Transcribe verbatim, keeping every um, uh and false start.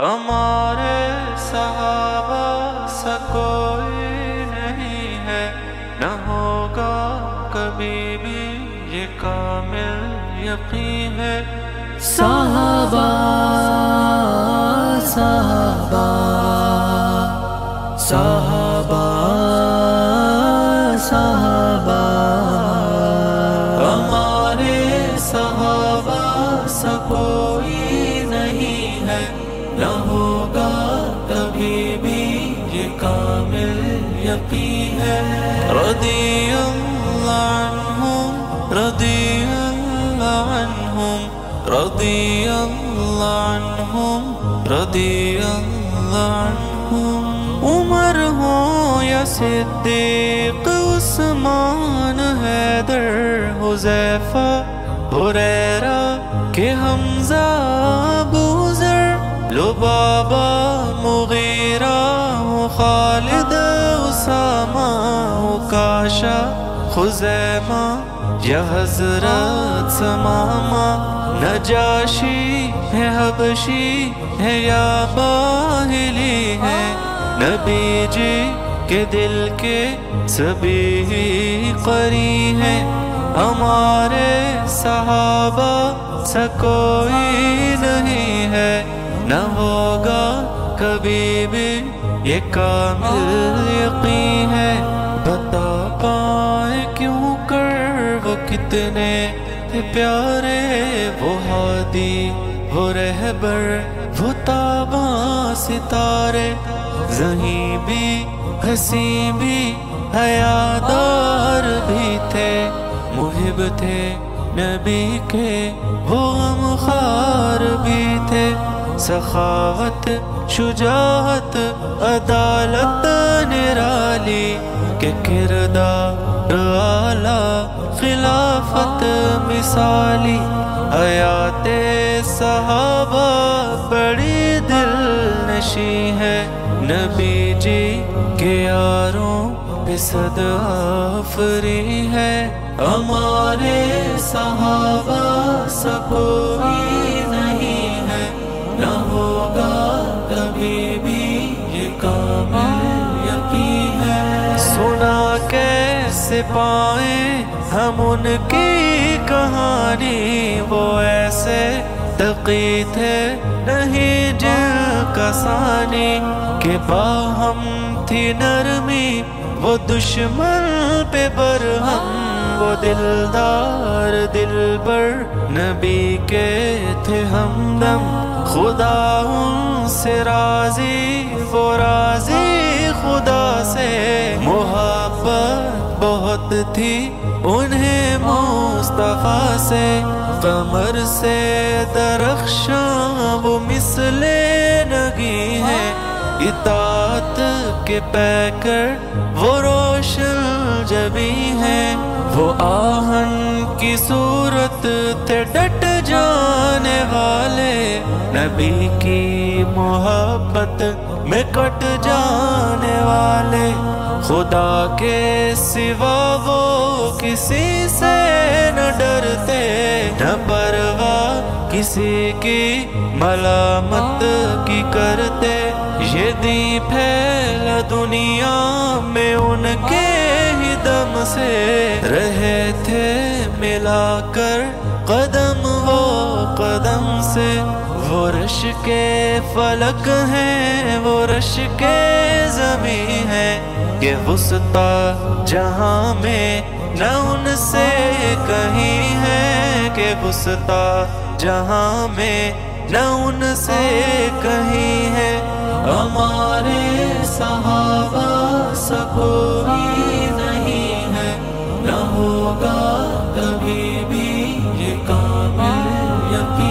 ہمارے صحابہ سا کوئی نہیں ہے، نہ ہوگا کبھی بھی یہ کامل یقین ہے۔ صحابہ صحابہ صحابہ صحابہ ہمارے صحابہ سا کوئی نہیں ہے، نہ ہوگا کبھی بھی یہ کامل یقین ہے۔ رضی اللہ عنہم رضی اللہ عنہم رضی اللہ عنہم رضی اللہ عنہم۔ عمر ہو یا صدیق، عثمان، حیدر، حذیفہ، ہریرہ کہ حمزہ، ابو ذر، لبابہ، مغیرہ، خالد، اسامہ، عکاشہ، خزیمہ یا حضرت ثمامہ، نجاشی ہے، حبشی ہے یا باہلی ہے، نبی جی کے دل کے سبھی قری ہیں۔ ہمارے صحابہ سا کوئی نہیں ہے، نہ ہوگا کبھی بھی یہ کامل یقین ہے۔ بتا پائے کیوں کر وہ کتنے تھے پیارے، وہ ہادی، وہ رہبر، وہ تاباں ستارے، ذہین بھی، حسین بھی، حیادار بھی تھے، محب تھے نبی کے، وہ غمخوار بھی تھے، سخاوت، شجاعت، عدالت نرالی کہ کردار اعلیٰ، خلافت مثالی، حیات صحابہ بڑی دل نشی ہے، نبی جی کے یاروں پہ صد آفری ہے۔ ہمارے صحابہ سا کوئی نہیں ہے، نہ ہوگا کبھی بھی یہ کامل یقین ہے۔ سنا کیسے پائیں ہم ان کی کہانی، وہ ایسے تقی تھے نہیں جن کا ثانی، کہ باہم تھی نرمی وہ دشمن پہ برہم، وہ دلدار دلبر نبی کے تھے ہمدم، خدا ان سے راضی، وہ راضی خدا سے، محبت بہت تھی انہیں مصطفیٰ سے، قمر سے درخشاں وہ مثل نگی ہے، اطاعت کے پیکر وہ روشن جبی ہیں، وہ آہن کی صورت تھے ڈٹ جانے والے، نبی کی محبت میں کٹ جانے والے، خدا کے سوا وہ کسی سے نہ ڈرتے، نہ پرواہ کسی کی ملامت کی کرتے، یہ دی پھیلا دنیا میں ان کے ہی دم سے، رہے تھے ملا کر قدم وہ قدم سے، وہ رش کے فلک ہیں، وہ رش کے زمین ہیں، کہ وسطی جہاں میں نہ ان سے کہیں ہے، کہ وسطی جہاں میں نہ ان سے کہیں ہے۔ ہمارے صحابہ سا کوئی نہیں ہے، نہ ہوگا کبھی بھی یہ کامل یقین